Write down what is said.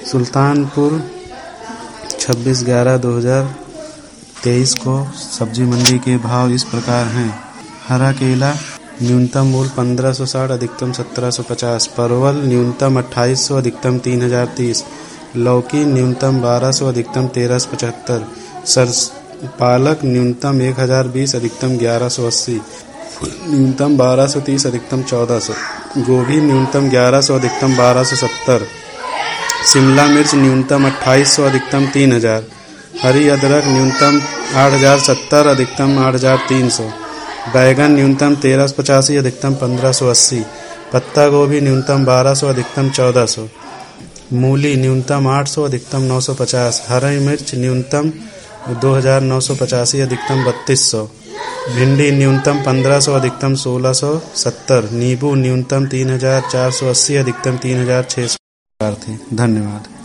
सुल्तानपुर 26/11/2023 को सब्जी मंडी के भाव इस प्रकार हैं। हरा केला न्यूनतम मूल्य 1560, अधिकतम 1750। परवल न्यूनतम 2800, अधिकतम 3030। लौकी न्यूनतम 1200, अधिकतम 1375। पालक न्यूनतम 1020, अधिकतम 1180। न्यूनतम 1230, अधिकतम 1400। गोभी न्यूनतम 1100, अधिकतम 1270। शिमला मिर्च न्यूनतम 2800, अधिकतम 3000। हरी अदरक न्यूनतम 8070, अधिकतम 8300। बैगन न्यूनतम 1385, अधिकतम 1580। पत्ता गोभी न्यूनतम 1200, अधिकतम 1400। मूली न्यूनतम 800, अधिकतम 950। हरी मिर्च न्यूनतम 2985, अधिकतम 3200। भिंडी न्यूनतम 1500, अधिकतम 1670। नींबू न्यूनतम 3480, अधिकतम 3600 थे। धन्यवाद।